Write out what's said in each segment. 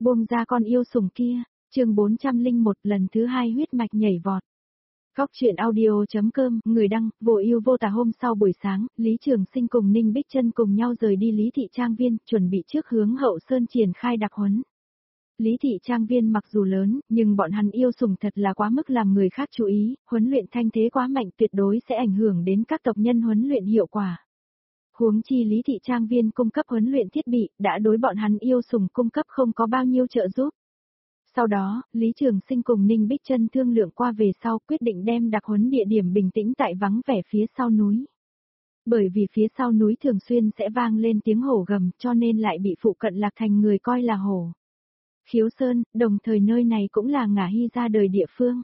Buông ra con yêu sủng kia, chương 401 lần thứ 2 huyết mạch nhảy vọt. Góc truyện audio.com, người đăng, vô ưu vô tà. Hôm sau buổi sáng, Lý Trường Sinh cùng Ninh Bích Trân cùng nhau rời đi Lý Thị Trang Viên, chuẩn bị trước hướng Hậu Sơn triển khai đặc huấn. Lý Thị Trang Viên mặc dù lớn, nhưng bọn hắn yêu sủng thật là quá mức làm người khác chú ý, huấn luyện thanh thế quá mạnh tuyệt đối sẽ ảnh hưởng đến các tộc nhân huấn luyện hiệu quả. Huống chi Lý Thị Trang Viên cung cấp huấn luyện thiết bị, đã đối bọn hắn yêu sủng cung cấp không có bao nhiêu trợ giúp. Sau đó, Lý Trường Sinh cùng Ninh Bích Trân thương lượng qua về sau quyết định đem đặc huấn địa điểm bình tĩnh tại vắng vẻ phía sau núi. Bởi vì phía sau núi thường xuyên sẽ vang lên tiếng hổ gầm cho nên lại bị phụ cận Lạc Thành người coi là hổ Khiếu Sơn, đồng thời nơi này cũng là Ngả Hy ra đời địa phương.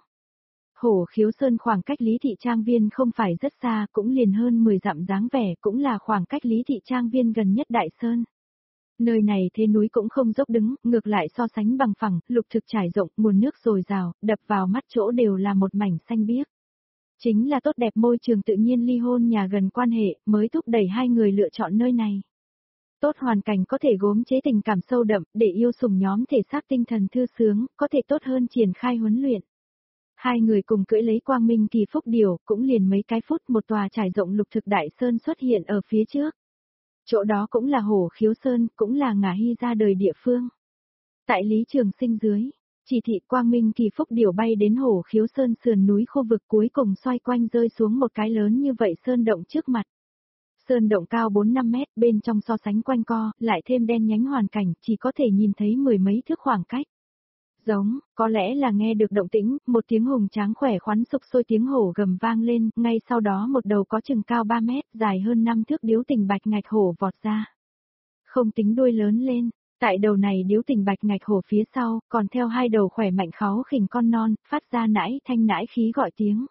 Hổ Khiếu Sơn khoảng cách Lý Thị Trang Viên không phải rất xa, cũng liền hơn 10 dặm dáng vẻ, cũng là khoảng cách Lý Thị Trang Viên gần nhất Đại Sơn. Nơi này thế núi cũng không dốc đứng, ngược lại so sánh bằng phẳng, lục thực trải rộng, nguồn nước dồi dào, đập vào mắt chỗ đều là một mảnh xanh biếc. Chính là tốt đẹp môi trường tự nhiên ly hôn nhà gần quan hệ, mới thúc đẩy hai người lựa chọn nơi này. Tốt hoàn cảnh có thể gốm chế tình cảm sâu đậm, để yêu sủng nhóm thể xác tinh thần thư sướng, có thể tốt hơn triển khai huấn luyện. Hai người cùng cưỡi lấy Quang Minh Kỳ Phúc Điểu, cũng liền mấy cái phút một tòa trải rộng lục thực Đại Sơn xuất hiện ở phía trước. Chỗ đó cũng là Hổ Khiếu Sơn, cũng là Ngả Hy ra đời địa phương. Tại Lý Trường Sinh dưới, chỉ thị Quang Minh Kỳ Phúc Điểu bay đến Hổ Khiếu Sơn sườn núi khu vực cuối cùng xoay quanh rơi xuống một cái lớn như vậy sơn động trước mặt. Sơn động cao 4-5 mét, bên trong so sánh quanh co, lại thêm đen nhánh hoàn cảnh, chỉ có thể nhìn thấy mười mấy thước khoảng cách. Giống, có lẽ là nghe được động tĩnh, một tiếng hùng tráng khỏe khoắn sục sôi tiếng hổ gầm vang lên, ngay sau đó một đầu có chừng cao 3 mét, dài hơn 5 thước điếu tình bạch ngạch hổ vọt ra. Không tính đuôi lớn lên, tại đầu này điếu tình bạch ngạch hổ phía sau, còn theo hai đầu khỏe mạnh kháu khỉnh con non, phát ra nãi thanh nãi khí gọi tiếng.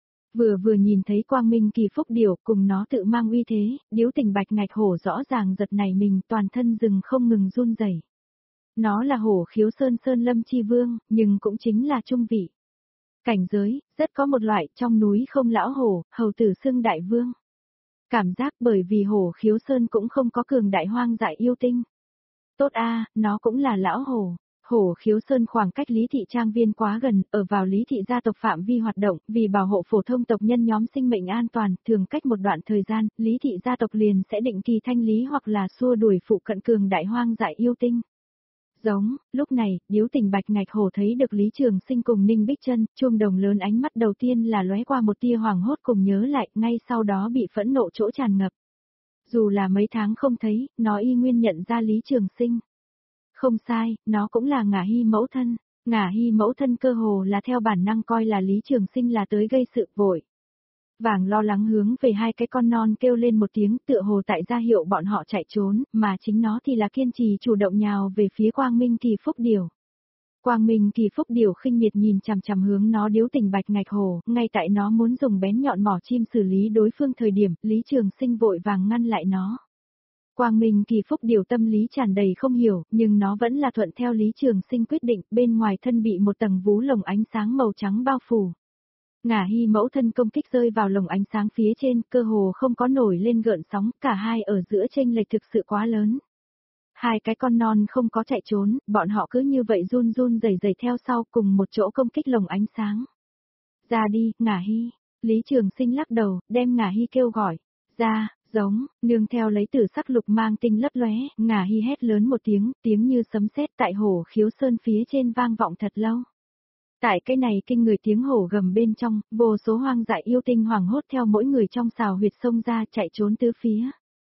Vừa nhìn thấy Quang Minh Kỳ Phúc Điểu cùng nó tự mang uy thế, điếu tình bạch ngạch hổ rõ ràng giật nảy mình, toàn thân rừng không ngừng run rẩy. Nó là Hổ Khiếu Sơn Sơn Lâm Chi Vương, nhưng cũng chính là trung vị. Cảnh giới, rất có một loại trong núi không lão hổ, hầu tử xưng đại vương. Cảm giác bởi vì Hổ Khiếu Sơn cũng không có cường đại hoang dại yêu tinh. Tốt a, nó cũng là lão hổ. Hổ Khiếu Sơn khoảng cách Lý Thị Trang Viên quá gần, ở vào Lý Thị gia tộc phạm vi hoạt động, vì bảo hộ phổ thông tộc nhân nhóm sinh mệnh an toàn, thường cách một đoạn thời gian, Lý Thị gia tộc liền sẽ định kỳ thanh lý hoặc là xua đuổi phụ cận cường đại hoang dại yêu tinh. Giống, lúc này, điếu tình bạch ngạch hổ thấy được Lý Trường Sinh cùng Ninh Bích Trân, chuông đồng lớn ánh mắt đầu tiên là lóe qua một tia hoảng hốt cùng nhớ lại, ngay sau đó bị phẫn nộ chỗ tràn ngập. Dù là mấy tháng không thấy, nó y nguyên nhận ra Lý Trường Sinh. Không sai, nó cũng là Ngả Hy mẫu thân. Ngả Hy mẫu thân cơ hồ là theo bản năng coi là Lý Trường Sinh là tới gây sự vội. Vàng lo lắng hướng về hai cái con non kêu lên một tiếng tựa hồ tại ra hiệu bọn họ chạy trốn, mà chính nó thì là kiên trì chủ động nhào về phía Quang Minh Kỳ Phúc Điểu. Quang Minh Kỳ Phúc Điểu khinh miệt nhìn chằm chằm hướng nó điếu tình bạch ngạch hổ, ngay tại nó muốn dùng bén nhọn mỏ chim xử lý đối phương thời điểm, Lý Trường Sinh vội vàng ngăn lại nó. Quang Minh Kỳ Phúc Điểu tâm lý tràn đầy không hiểu, nhưng nó vẫn là thuận theo Lý Trường Sinh quyết định, bên ngoài thân bị một tầng vú lồng ánh sáng màu trắng bao phủ. Ngả Hy mẫu thân công kích rơi vào lồng ánh sáng phía trên, cơ hồ không có nổi lên gợn sóng, cả hai ở giữa chênh lệch thực sự quá lớn. Hai cái con non không có chạy trốn, bọn họ cứ như vậy run run rẩy rẩy theo sau cùng một chỗ công kích lồng ánh sáng. Ra đi, Ngả Hy. Lý Trường Sinh lắc đầu, đem Ngả Hy kêu gọi. Ra, giống, nương theo lấy tử sắc lục mang tinh lấp lóe, Ngả Hy hét lớn một tiếng như sấm sét tại Hổ Khiếu Sơn phía trên vang vọng thật lâu. Tại cái này kinh người tiếng hổ gầm bên trong, vô số hoang dại yêu tinh hoảng hốt theo mỗi người trong xào huyệt sông ra chạy trốn tứ phía.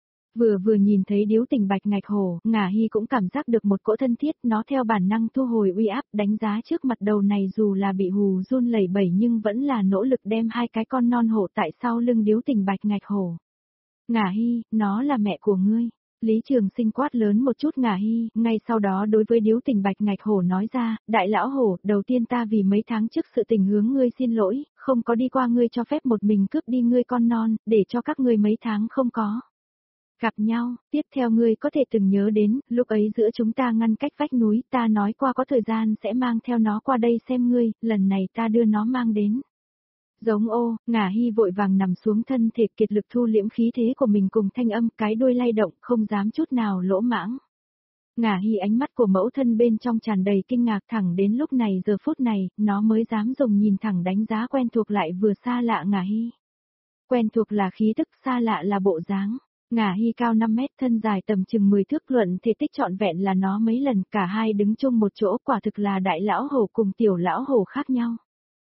Vừa nhìn thấy điếu tình bạch ngạch hổ, Ngả Hy cũng cảm giác được một cỗ thân thiết, nó theo bản năng thu hồi uy áp, đánh giá trước mặt đầu này dù là bị hù run lẩy bẩy nhưng vẫn là nỗ lực đem hai cái con non hổ tại sau lưng điếu tình bạch ngạch hổ. Ngả Hy, nó là mẹ của ngươi. Lý Trường Sinh quát lớn một chút Ngả Hy, ngay sau đó đối với điếu tình bạch ngạch hổ nói ra, đại lão hổ, đầu tiên ta vì mấy tháng trước sự tình hướng ngươi xin lỗi, không có đi qua ngươi cho phép một mình cướp đi ngươi con non, để cho các ngươi mấy tháng không có gặp nhau, tiếp theo ngươi có thể từng nhớ đến, lúc ấy giữa chúng ta ngăn cách vách núi, ta nói qua có thời gian sẽ mang theo nó qua đây xem ngươi, lần này ta đưa nó mang đến. Giống ô, Ngả Hy vội vàng nằm xuống thân thể kiệt lực thu liễm khí thế của mình cùng thanh âm, cái đuôi lay động, không dám chút nào lỗ mãng. Ngả Hy ánh mắt của mẫu thân bên trong tràn đầy kinh ngạc, thẳng đến lúc này giờ phút này, nó mới dám dùng nhìn thẳng đánh giá quen thuộc lại vừa xa lạ Ngả Hy. Quen thuộc là khí tức, xa lạ là bộ dáng. Ngả Hy cao 5 mét, thân dài tầm chừng 10 thước, luận thể tích trọn vẹn là nó mấy lần, cả hai đứng chung một chỗ, quả thực là đại lão hổ cùng tiểu lão hổ khác nhau.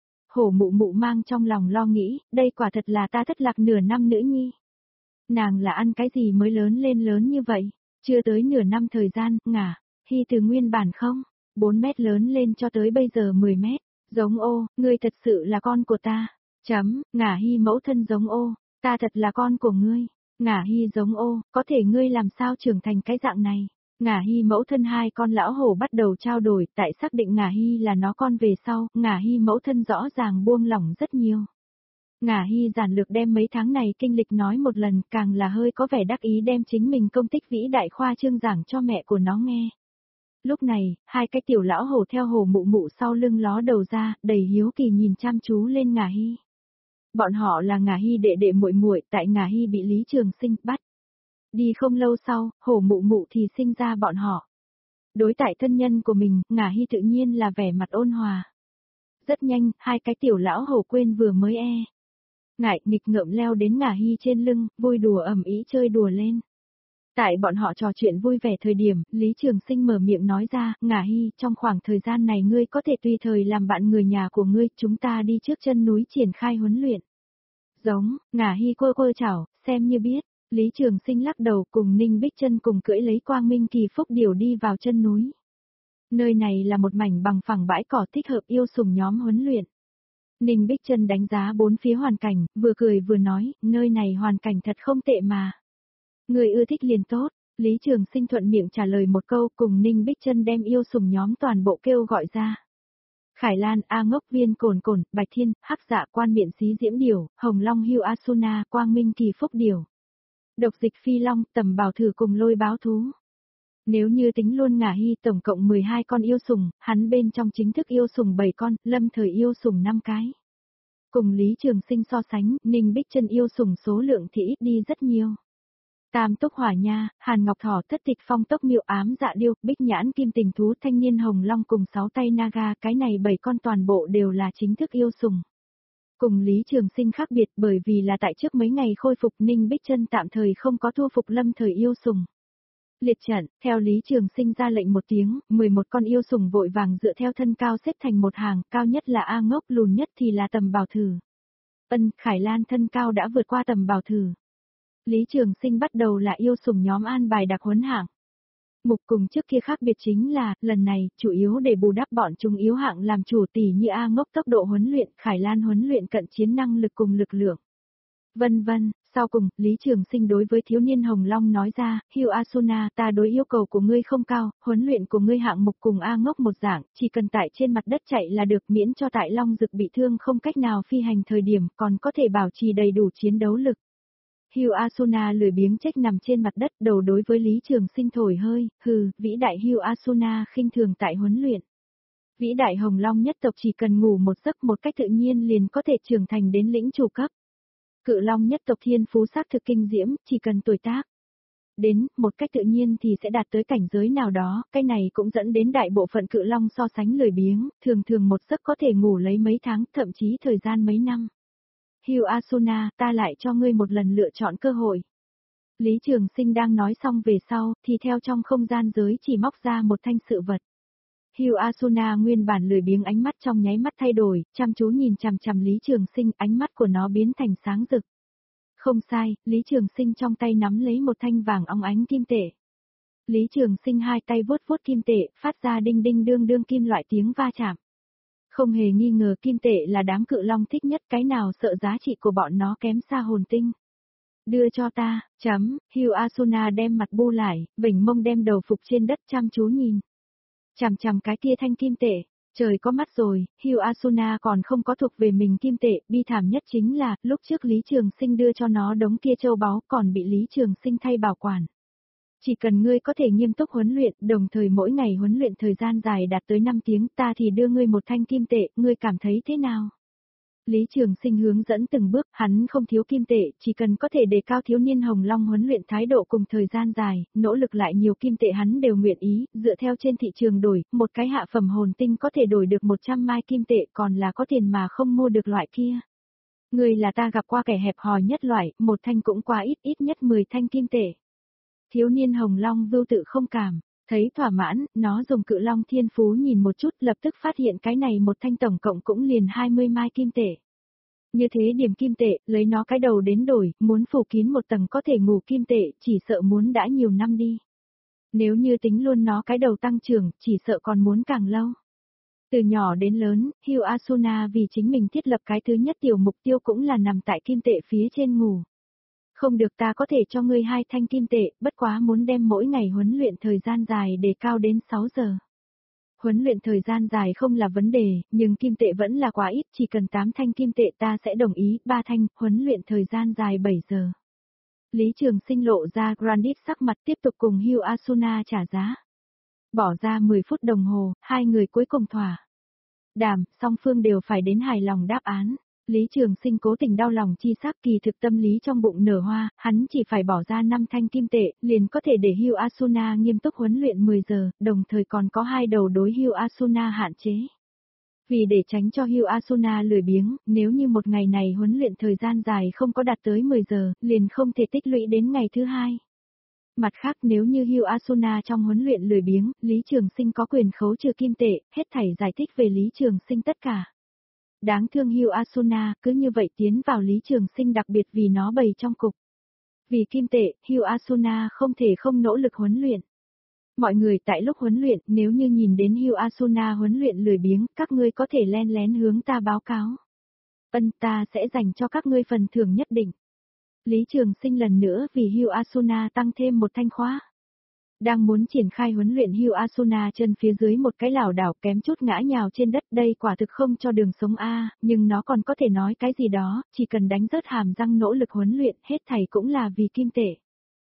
Hổ mụ mụ mang trong lòng lo nghĩ, đây quả thật là ta thất lạc nửa năm nữ nhi. Nàng là ăn cái gì mới lớn lên lớn như vậy? Chưa tới nửa năm thời gian, Ngả Hy từ nguyên bản không, 4 mét lớn lên cho tới bây giờ 10 mét. Giống ô, ngươi thật sự là con của ta. Ngả Hy mẫu thân giống ô, ta thật là con của ngươi. Ngả Hy giống ô, có thể ngươi làm sao trưởng thành cái dạng này. Ngả Hy mẫu thân hai con lão hổ bắt đầu trao đổi, tại xác định Ngả Hy là nó con về sau, Ngả Hy mẫu thân rõ ràng buông lỏng rất nhiều. Ngả Hy giản lược đem mấy tháng này kinh lịch nói một lần, càng là hơi có vẻ đắc ý đem chính mình công tích vĩ đại khoa trương giảng cho mẹ của nó nghe. Lúc này, hai cái tiểu lão hổ theo hổ mụ mụ sau lưng ló đầu ra, đầy hiếu kỳ nhìn chăm chú lên Ngả Hy. Bọn họ là Ngả Hy đệ đệ muội muội, tại Ngả Hy bị Lý Trường Sinh bắt. Đi không lâu sau, hổ mụ mụ thì sinh ra bọn họ. Đối tại thân nhân của mình, Ngả Hy tự nhiên là vẻ mặt ôn hòa. Rất nhanh, hai cái tiểu lão hổ quên vừa mới ngại nghịch ngợm leo đến Ngả Hy trên lưng, vui đùa ầm ĩ chơi đùa lên. Tại bọn họ trò chuyện vui vẻ thời điểm, Lý Trường Sinh mở miệng nói ra, Ngả Hy, trong khoảng thời gian này ngươi có thể tùy thời làm bạn người nhà của ngươi, chúng ta đi trước chân núi triển khai huấn luyện. Giống, Ngả Hy quơ chảo, xem như biết. Lý Trường Sinh lắc đầu cùng Ninh Bích Chân cùng cưỡi lấy Quang Minh Kỳ Phúc Điểu đi vào chân núi. Nơi này là một mảnh bằng phẳng bãi cỏ thích hợp yêu sủng nhóm huấn luyện. Ninh Bích Chân đánh giá bốn phía hoàn cảnh, vừa cười vừa nói, nơi này hoàn cảnh thật không tệ mà. Người ưa thích liền tốt, Lý Trường Sinh thuận miệng trả lời một câu cùng Ninh Bích Chân đem yêu sủng nhóm toàn bộ kêu gọi ra. Khải Lan, A Ngốc, Viên Cồn Cồn, Bạch Thiên, Hắc Dạ, Quan Miện Xí Diễm Điểu, Hồng Long Hưu Asuna, Quang Minh Kỳ Phúc Điểu. Độc Dịch Phi Long, Tầm Bảo Thử cùng Lôi Báo Thú. Nếu như tính luôn Ngả Hy tổng cộng 12 con yêu sủng, hắn bên trong chính thức yêu sủng 7 con, lâm thời yêu sủng 5 cái. Cùng Lý Trường Sinh so sánh, Ninh Bích Chân yêu sủng số lượng thì ít đi rất nhiều. Tam Túc Hỏa Nha, Hàn Ngọc Thỏ, Thất Tịch Phong, Tốc Miệu, Ám Dạ Điêu, Bích Nhãn Kim Tình Thú, Thanh Niên Hồng Long cùng 6 tay Naga, cái này 7 con toàn bộ đều là chính thức yêu sủng. Cùng Lý Trường Sinh khác biệt bởi vì là tại trước mấy ngày khôi phục, Ninh Bích Chân tạm thời không có thu phục lâm thời yêu sủng. Liệt trận, theo Lý Trường Sinh ra lệnh một tiếng, 11 con yêu sủng vội vàng dựa theo thân cao xếp thành một hàng, cao nhất là A Ngốc, lùn nhất thì là Tầm Bảo Thử. Khải Lan thân cao đã vượt qua Tầm Bảo Thử. Lý Trường Sinh bắt đầu là yêu sủng nhóm an bài đặc huấn hạng. Mục cùng trước kia khác biệt chính là, lần này, chủ yếu để bù đắp bọn chúng yếu hạng làm chủ tỷ như A Ngốc tốc độ huấn luyện, Khải Lan huấn luyện cận chiến năng lực cùng lực lượng. Vân vân, sau cùng, Lý Trường Sinh đối với thiếu niên Hồng Long nói ra, Hưu Asuna, ta đối yêu cầu của ngươi không cao, huấn luyện của ngươi hạng mục cùng A Ngốc một dạng, chỉ cần tại trên mặt đất chạy là được, miễn cho tại Long Dực bị thương không cách nào phi hành thời điểm, còn có thể bảo trì đầy đủ chiến đấu lực. Hưu Asuna lười biếng trách nằm trên mặt đất, đầu đối với Lý Trường Sinh thổi hơi, hừ, vĩ đại Hưu Asuna khinh thường tại huấn luyện. Vĩ đại Hồng Long nhất tộc chỉ cần ngủ một giấc một cách tự nhiên liền có thể trưởng thành đến lĩnh chủ cấp. Cự Long nhất tộc thiên phú xác thực kinh diễm, chỉ cần tuổi tác đến một cách tự nhiên thì sẽ đạt tới cảnh giới nào đó, cái này cũng dẫn đến đại bộ phận Cự Long so sánh lười biếng, thường thường một giấc có thể ngủ lấy mấy tháng, thậm chí thời gian mấy năm. Hưu Asuna, ta lại cho ngươi một lần lựa chọn cơ hội. Lý Trường Sinh đang nói xong về sau, thì theo trong không gian giới chỉ móc ra một thanh sự vật. Hưu Asuna nguyên bản lười biếng ánh mắt trong nháy mắt thay đổi, chăm chú nhìn chằm chằm Lý Trường Sinh, ánh mắt của nó biến thành sáng rực. Không sai, Lý Trường Sinh trong tay nắm lấy một thanh vàng óng ánh kim tệ. Lý Trường Sinh hai tay vuốt vuốt kim tệ, phát ra đinh đinh đương đương kim loại tiếng va chạm. Không hề nghi ngờ kim tệ là đám Cự Long thích nhất, cái nào sợ giá trị của bọn nó kém xa hồn tinh. Đưa cho ta, Hưu Asuna đem mặt bu lại, vểnh mông đem đầu phục trên đất chăm chú nhìn. Chằm chằm cái kia thanh kim tệ, trời có mắt rồi, Hưu Asuna còn không có thuộc về mình kim tệ, bi thảm nhất chính là, lúc trước Lý Trường Sinh đưa cho nó đống kia châu báu còn bị Lý Trường Sinh thay bảo quản. Chỉ cần ngươi có thể nghiêm túc huấn luyện, đồng thời mỗi ngày huấn luyện thời gian dài đạt tới 5 tiếng, ta thì đưa ngươi một thanh kim tệ, ngươi cảm thấy thế nào? Lý Trường Sinh hướng dẫn từng bước, hắn không thiếu kim tệ, chỉ cần có thể đề cao thiếu niên Hồng Long huấn luyện thái độ cùng thời gian dài, nỗ lực lại nhiều kim tệ hắn đều nguyện ý, dựa theo trên thị trường đổi, một cái hạ phẩm hồn tinh có thể đổi được 100 mai kim tệ, còn là có tiền mà không mua được loại kia. Người là ta gặp qua kẻ hẹp hòi nhất loại, một thanh cũng quá ít, ít nhất 10 thanh kim tệ. Thiếu niên Hồng Long vưu tự không cảm. Thấy thỏa mãn, nó dùng cự long thiên phú nhìn một chút lập tức phát hiện cái này một thanh tổng cộng cũng liền 20 mai kim tệ. Như thế điểm kim tệ, lấy nó cái đầu đến đổi, muốn phủ kín một tầng có thể ngủ kim tệ, chỉ sợ muốn đã nhiều năm đi. Nếu như tính luôn nó cái đầu tăng trưởng, chỉ sợ còn muốn càng lâu. Từ nhỏ đến lớn, Hugh Asuna vì chính mình thiết lập cái thứ nhất tiểu mục tiêu cũng là nằm tại kim tệ phía trên ngủ. Không được, ta có thể cho ngươi 2 thanh kim tệ, bất quá muốn đem mỗi ngày huấn luyện thời gian dài để cao đến 6 giờ. Huấn luyện thời gian dài không là vấn đề, nhưng kim tệ vẫn là quá ít, chỉ cần 8 thanh kim tệ ta sẽ đồng ý, 3 thanh, huấn luyện thời gian dài 7 giờ. Lý Trường Sinh lộ ra Grandit sắc mặt tiếp tục cùng Hugh Asuna trả giá. Bỏ ra 10 phút đồng hồ, hai người cuối cùng thỏa đàm, song phương đều phải đến hài lòng đáp án. Lý Trường Sinh cố tình đau lòng chi sắc, kỳ thực tâm lý trong bụng nở hoa, hắn chỉ phải bỏ ra 5 thanh kim tệ, liền có thể để Hugh Asuna nghiêm túc huấn luyện 10 giờ, đồng thời còn có 2 đầu đối Hugh Asuna hạn chế. Vì để tránh cho Hugh Asuna lười biếng, nếu như một ngày này huấn luyện thời gian dài không có đạt tới 10 giờ, liền không thể tích lũy đến ngày thứ hai. Mặt khác, nếu như Hugh Asuna trong huấn luyện lười biếng, Lý Trường Sinh có quyền khấu trừ kim tệ, hết thảy giải thích về Lý Trường Sinh tất cả. Đáng thương Hugh Asuna, cứ như vậy tiến vào Lý Trường Sinh đặc biệt vì nó bày trong cục. Vì kim tệ, Hugh Asuna không thể không nỗ lực huấn luyện. Mọi người tại lúc huấn luyện, nếu như nhìn đến Hugh Asuna huấn luyện lười biếng, các ngươi có thể len lén hướng ta báo cáo. Ta sẽ dành cho các ngươi phần thưởng nhất định. Lý Trường Sinh lần nữa vì Hugh Asuna tăng thêm một thanh khóa. Đang muốn triển khai huấn luyện, Hugh Asuna chân phía dưới một cái lảo đảo kém chút ngã nhào trên đất, đây quả thực không cho đường sống a, nhưng nó còn có thể nói cái gì đó, chỉ cần đánh rớt hàm răng nỗ lực huấn luyện, hết thảy cũng là vì kim tệ.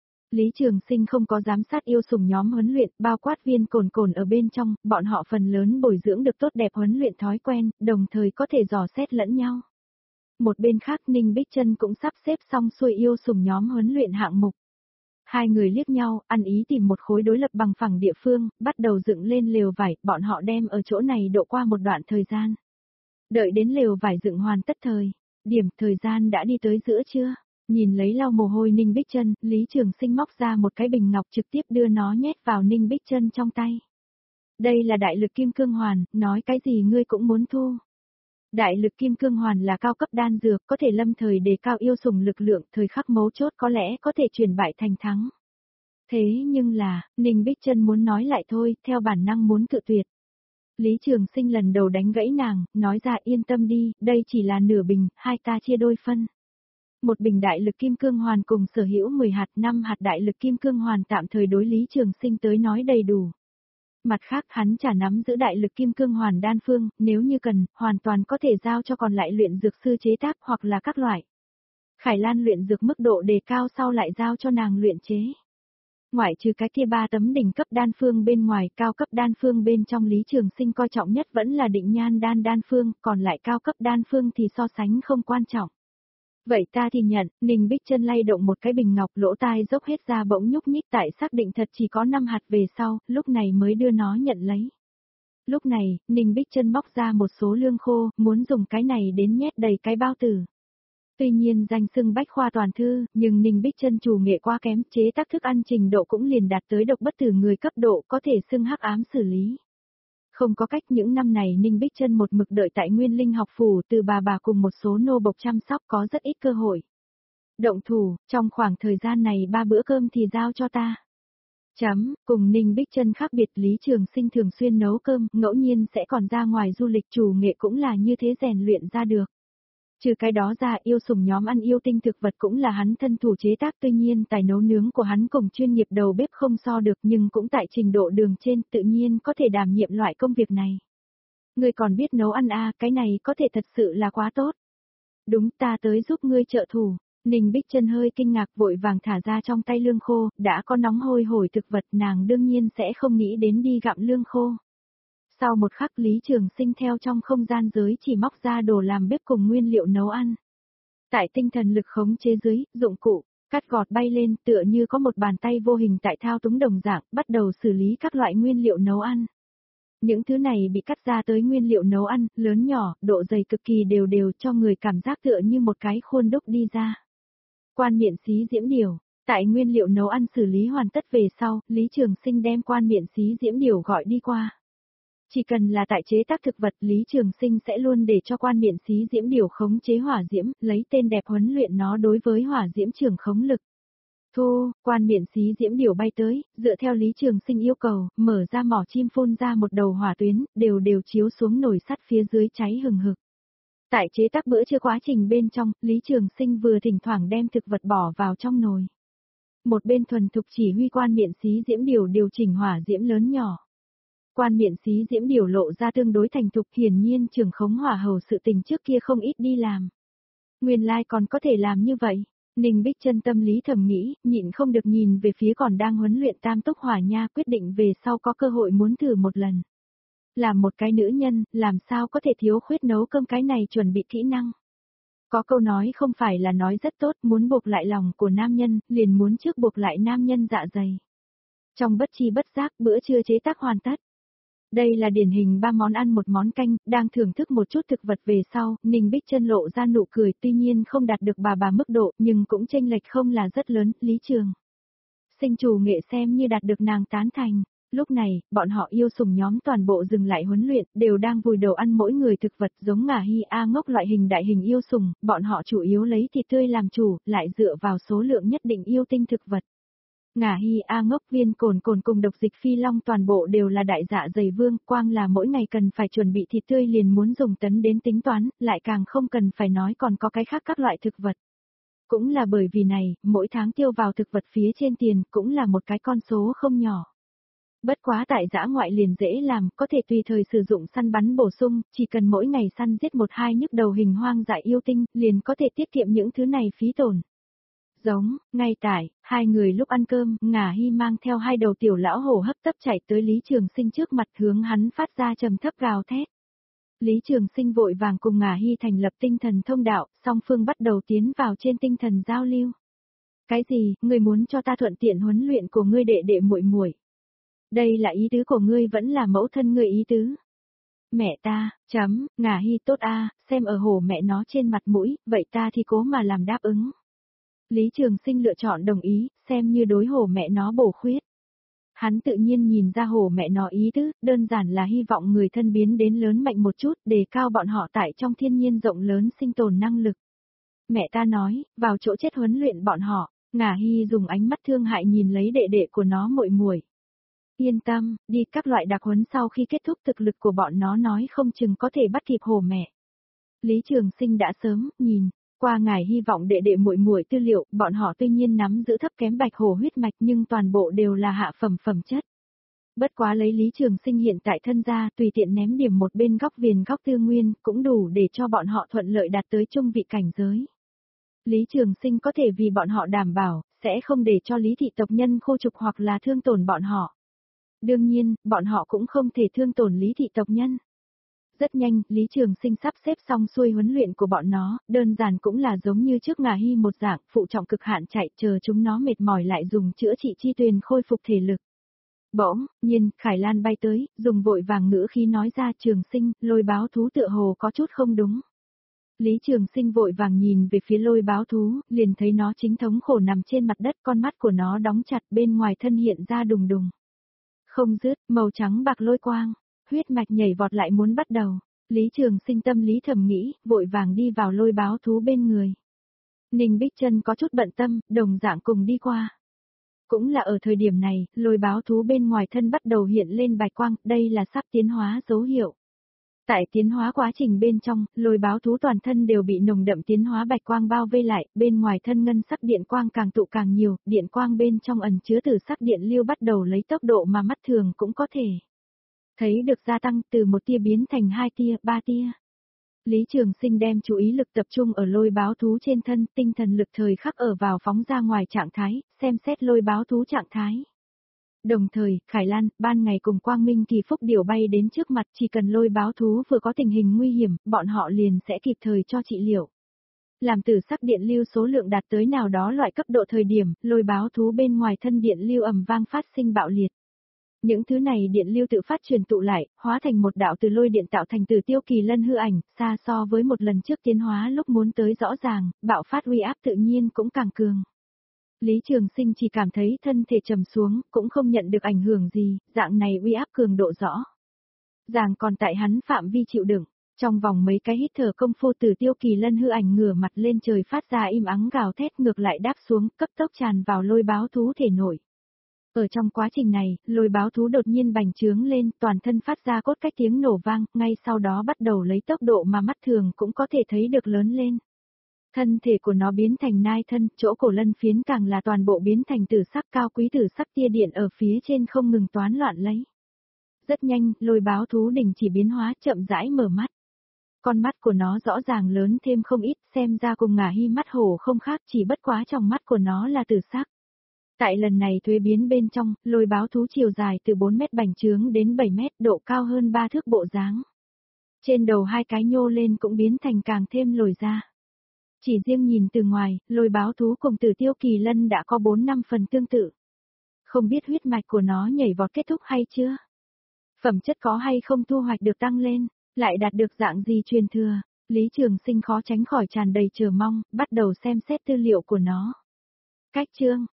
Lý Trường Sinh không có giám sát yêu sủng nhóm huấn luyện, bao quát Viên Cồn Cồn ở bên trong, bọn họ phần lớn bồi dưỡng được tốt đẹp huấn luyện thói quen, đồng thời có thể dò xét lẫn nhau. Một bên khác Ninh Bích Trân cũng sắp xếp xong xuôi yêu sủng nhóm huấn luyện hạng mục. Hai người liếc nhau, ăn ý tìm một khối đối lập bằng phẳng địa phương, bắt đầu dựng lên lều vải, bọn họ đem ở chỗ này độ qua một đoạn thời gian. Đợi đến lều vải dựng hoàn tất thời gian đã đi tới giữa trưa. Nhìn lấy lau mồ hôi Ninh Bích Trân, Lý Trường Sinh móc ra một cái bình ngọc trực tiếp đưa nó nhét vào Ninh Bích Trân trong tay. Đây là đại lực kim cương hoàn, nói cái gì ngươi cũng muốn thu. Đại lực kim cương hoàn là cao cấp đan dược, có thể lâm thời đề cao yêu sủng lực lượng, thời khắc mấu chốt có lẽ có thể chuyển bại thành thắng. Thế nhưng là, Ninh Bích Trân muốn nói lại thôi, theo bản năng muốn cự tuyệt. Lý Trường Sinh lần đầu đánh gãy nàng, nói ra yên tâm đi, đây chỉ là nửa bình, hai ta chia đôi phân. Một bình đại lực kim cương hoàn cùng sở hữu 10 hạt, 5 hạt đại lực kim cương hoàn tạm thời đối Lý Trường Sinh tới nói đầy đủ. Mặt khác hắn chả nắm giữ đại lực kim cương hoàn đan phương, nếu như cần, hoàn toàn có thể giao cho còn lại luyện dược sư chế tác hoặc là các loại. Khải Lan luyện dược mức độ đề cao sau lại giao cho nàng luyện chế. Ngoại trừ cái kia 3 tấm đỉnh cấp đan phương bên ngoài, cao cấp đan phương bên trong Lý Trường Sinh coi trọng nhất vẫn là định nhan đan phương, còn lại cao cấp đan phương thì so sánh không quan trọng. Vậy ta thì nhận, Ninh Bích Trân lay động một cái bình ngọc, lỗ tai dốc hết ra bỗng nhúc nhích, tại xác định thật chỉ có 5 hạt về sau, lúc này mới đưa nó nhận lấy. Lúc này, Ninh Bích Trân móc ra một số lương khô, muốn dùng cái này đến nhét đầy cái bao tử. Tuy nhiên danh xưng bách khoa toàn thư, nhưng Ninh Bích Trân chủ nghệ quá kém, chế tác thức ăn trình độ cũng liền đạt tới độc bất tử người cấp độ, có thể xưng hắc ám xử lý. Không có cách, những năm này Ninh Bích Trân một mực đợi tại Nguyên Linh học phủ, từ bà cùng một số nô bộc chăm sóc, có rất ít cơ hội. Động thủ, trong khoảng thời gian này 3 bữa cơm thì giao cho ta. Cùng Ninh Bích Trân khác biệt, Lý Trường Sinh thường xuyên nấu cơm, ngẫu nhiên sẽ còn ra ngoài du lịch, chủ nghệ cũng là như thế rèn luyện ra được. Trừ cái đó ra, yêu sủng nhóm ăn yêu tinh thực vật cũng là hắn thân thủ chế tác, tuy nhiên tài nấu nướng của hắn cùng chuyên nghiệp đầu bếp không so được, nhưng cũng tại trình độ đường trên, tự nhiên có thể đảm nhiệm loại công việc này. Ngươi còn biết nấu ăn à, cái này có thể thật sự là quá tốt. Đúng, ta tới giúp ngươi trợ thủ. Ninh Bích Trân hơi kinh ngạc, vội vàng thả ra trong tay lương khô, đã có nóng hôi hổi thực vật, nàng đương nhiên sẽ không nghĩ đến đi gặm lương khô. Sau một khắc Lý Trường Sinh theo trong không gian giới chỉ móc ra đồ làm bếp cùng nguyên liệu nấu ăn. Tại tinh thần lực khống chế dưới, dụng cụ, cắt gọt bay lên tựa như có một bàn tay vô hình tại thao túng đồng dạng, bắt đầu xử lý các loại nguyên liệu nấu ăn. Những thứ này bị cắt ra tới nguyên liệu nấu ăn, lớn nhỏ, độ dày cực kỳ đều đều cho người cảm giác tựa như một cái khuôn đúc đi ra. Quan miện xí diễm điều, tại nguyên liệu nấu ăn xử lý hoàn tất về sau, Lý Trường Sinh đem quan miện xí diễm điều gọi đi qua. Chỉ cần là tại chế tác thực vật, Lý Trường Sinh sẽ luôn để cho quan miện xí diễm điều khống chế hỏa diễm, lấy tên đẹp huấn luyện nó đối với hỏa diễm trường khống lực. Thu, quan miện xí diễm điều bay tới, dựa theo Lý Trường Sinh yêu cầu, mở ra mỏ chim phun ra một đầu hỏa tuyến, đều chiếu xuống nồi sắt phía dưới cháy hừng hực. Tại chế tác bữa trưa quá trình bên trong, Lý Trường Sinh vừa thỉnh thoảng đem thực vật bỏ vào trong nồi. Một bên thuần thục chỉ huy quan miện xí diễm điều chỉnh hỏa diễm lớn nhỏ. Quan miện xí diễm điều lộ ra tương đối thành thục, hiển nhiên trường khống hỏa hầu sự tình trước kia không ít đi làm. Nguyên lai còn có thể làm như vậy. Ninh Bích Chân tâm lý thầm nghĩ, nhịn không được nhìn về phía còn đang huấn luyện tam túc hỏa nha, quyết định về sau có cơ hội muốn thử một lần. Làm một cái nữ nhân, làm sao có thể thiếu khuyết nấu cơm, cái này chuẩn bị kỹ năng. Có câu nói không phải là nói rất tốt, muốn buộc lại lòng của nam nhân, liền muốn trước buộc lại nam nhân dạ dày. Trong bất chi bất giác, bữa trưa chế tác hoàn tất. Đây là điển hình 3 món ăn một món canh, đang thưởng thức một chút thực vật về sau, Ninh Bích Chân lộ ra nụ cười, tuy nhiên không đạt được bà mức độ, nhưng cũng chênh lệch không là rất lớn. Lý Trường Sinh chủ nghệ xem như đạt được nàng tán thành. Lúc này, bọn họ yêu sủng nhóm toàn bộ dừng lại huấn luyện, đều đang vùi đầu ăn mỗi người thực vật giống ngả hy a ngốc loại hình đại hình yêu sủng, bọn họ chủ yếu lấy thịt tươi làm chủ, lại dựa vào số lượng nhất định yêu tinh thực vật. Ngả hy a ngốc, viên cồn cùng độc dịch phi long toàn bộ đều là đại dạ dày vương, quang là mỗi ngày cần phải chuẩn bị thịt tươi liền muốn dùng tấn đến tính toán, lại càng không cần phải nói còn có cái khác các loại thực vật. Cũng là bởi vì này, mỗi tháng tiêu vào thực vật phía trên tiền cũng là một cái con số không nhỏ. Bất quá tại dã ngoại liền dễ làm, có thể tùy thời sử dụng săn bắn bổ sung, chỉ cần mỗi ngày săn giết 1-2 nhức đầu hình hoang dại yêu tinh, liền có thể tiết kiệm những thứ này phí tổn. Giống, ngay tại, hai người lúc ăn cơm, Ngả Hy mang theo 2 đầu tiểu lão hổ hấp tấp chạy tới Lý Trường Sinh trước mặt hướng hắn phát ra trầm thấp gào thét. Lý Trường Sinh vội vàng cùng Ngả Hy thành lập tinh thần thông đạo, song phương bắt đầu tiến vào trên tinh thần giao lưu. Cái gì, ngươi muốn cho ta thuận tiện huấn luyện của ngươi đệ đệ muội muội? Đây là ý tứ của ngươi vẫn là mẫu thân ngươi ý tứ? Mẹ ta, Ngả Hy tốt a, xem ở hổ mẹ nó trên mặt mũi, vậy ta thì cố mà làm đáp ứng. Lý Trường Sinh lựa chọn đồng ý, xem như đối hổ mẹ nó bổ khuyết. Hắn tự nhiên nhìn ra hổ mẹ nó ý tứ, đơn giản là hy vọng người thân biến đến lớn mạnh một chút, đề cao bọn họ tại trong thiên nhiên rộng lớn sinh tồn năng lực. Mẹ ta nói, vào chỗ chết huấn luyện bọn họ. Ngả Hy dùng ánh mắt thương hại nhìn lấy đệ đệ của nó muội muội. Yên tâm, đi, các loại đặc huấn sau khi kết thúc thực lực của bọn nó nói không chừng có thể bắt kịp hổ mẹ. Lý Trường Sinh đã sớm nhìn qua ngài hy vọng đệ đệ muội muội tư liệu, bọn họ tuy nhiên nắm giữ thấp kém bạch hổ huyết mạch nhưng toàn bộ đều là hạ phẩm chất. Bất quá lấy Lý Trường Sinh hiện tại thân ra, tùy tiện ném điểm một bên góc viền góc tư nguyên, cũng đủ để cho bọn họ thuận lợi đạt tới trung vị cảnh giới. Lý Trường Sinh có thể vì bọn họ đảm bảo, sẽ không để cho Lý thị tộc nhân khô trục hoặc là thương tổn bọn họ. Đương nhiên, bọn họ cũng không thể thương tổn Lý thị tộc nhân. Rất nhanh, Lý Trường Sinh sắp xếp xong xuôi huấn luyện của bọn nó, đơn giản cũng là giống như trước Ngả Hy một dạng, phụ trọng cực hạn chạy, chờ chúng nó mệt mỏi lại dùng chữa trị chi tuyền khôi phục thể lực. Bỗng nhiên, Khải Lan bay tới, dùng vội vàng ngữ khí nói ra, Trường Sinh, lôi báo thú tựa hồ có chút không đúng. Lý Trường Sinh vội vàng nhìn về phía lôi báo thú, liền thấy nó chính thống khổ nằm trên mặt đất, con mắt của nó đóng chặt, bên ngoài thân hiện ra đùng đùng. Không dứt, màu trắng bạc lôi quang, huyết mạch nhảy vọt lại muốn bắt đầu. Lý Trường Sinh tâm lý thầm nghĩ, vội vàng đi vào lôi báo thú bên người. Ninh Bích Chân có chút bận tâm, đồng dạng cùng đi qua. Cũng là ở thời điểm này, lôi báo thú bên ngoài thân bắt đầu hiện lên bạch quang, đây là sắp tiến hóa dấu hiệu. Tại tiến hóa quá trình bên trong, lôi báo thú toàn thân đều bị nồng đậm tiến hóa bạch quang bao vây lại, bên ngoài thân ngân sắc điện quang càng tụ càng nhiều, điện quang bên trong ẩn chứa từ sắc điện lưu bắt đầu lấy tốc độ mà mắt thường cũng có thể thấy được gia tăng, từ 1 tia biến thành 2 tia, 3 tia. Lý Trường Sinh đem chú ý lực tập trung ở lôi báo thú trên thân, tinh thần lực thời khắc ở vào phóng ra ngoài trạng thái, xem xét lôi báo thú trạng thái. Đồng thời, Khải Lan, ban ngày cùng Quang Minh Kỳ Phúc điều bay đến trước mặt, chỉ cần lôi báo thú vừa có tình hình nguy hiểm, bọn họ liền sẽ kịp thời cho trị liệu. Làm tử sắc điện lưu số lượng đạt tới nào đó loại cấp độ thời điểm, lôi báo thú bên ngoài thân điện lưu ầm vang phát sinh bạo liệt. Những thứ này điện lưu tự phát truyền tụ lại, hóa thành một đạo từ lôi điện tạo thành Tử Tiêu Kỳ Lân hư ảnh, xa so với một lần trước tiến hóa lúc muốn tới rõ ràng, bạo phát uy áp tự nhiên cũng càng cường. Lý Trường Sinh chỉ cảm thấy thân thể trầm xuống, cũng không nhận được ảnh hưởng gì, dạng này uy áp cường độ rõ ràng còn tại hắn phạm vi chịu đựng. Trong vòng mấy cái hít thở công phu, Tử Tiêu Kỳ Lân hư ảnh ngửa mặt lên trời phát ra im ắng gào thét, ngược lại đáp xuống, cấp tốc tràn vào lôi báo thú thể nội. Ở trong quá trình này, lôi báo thú đột nhiên bành trướng lên, toàn thân phát ra cốt cách tiếng nổ vang, ngay sau đó bắt đầu lấy tốc độ mà mắt thường cũng có thể thấy được lớn lên. Thân thể của nó biến thành nai thân, chỗ cổ lân phiến càng là toàn bộ biến thành tử sắc cao quý, tử sắc tia điện ở phía trên không ngừng toán loạn lấy. Rất nhanh, lôi báo thú đình chỉ biến hóa, chậm rãi mở mắt. Con mắt của nó rõ ràng lớn thêm không ít, xem ra cùng Ngả Hi mắt hổ không khác, chỉ bất quá trong mắt của nó là tử sắc. Tại lần này thuế biến bên trong, lôi báo thú chiều dài từ 4 mét bành trướng đến 7 mét, độ cao hơn 3 thước bộ dáng. Trên đầu hai cái nhô lên cũng biến thành càng thêm lồi ra. Chỉ riêng nhìn từ ngoài, lôi báo thú cùng Tử Tiêu Kỳ Lân đã có 4-5 phần tương tự. Không biết huyết mạch của nó nhảy vọt kết thúc hay chưa? Phẩm chất có hay không thu hoạch được tăng lên, lại đạt được dạng gì truyền thừa? Lý Trường Sinh khó tránh khỏi tràn đầy chờ mong, bắt đầu xem xét tư liệu của nó. Cách chương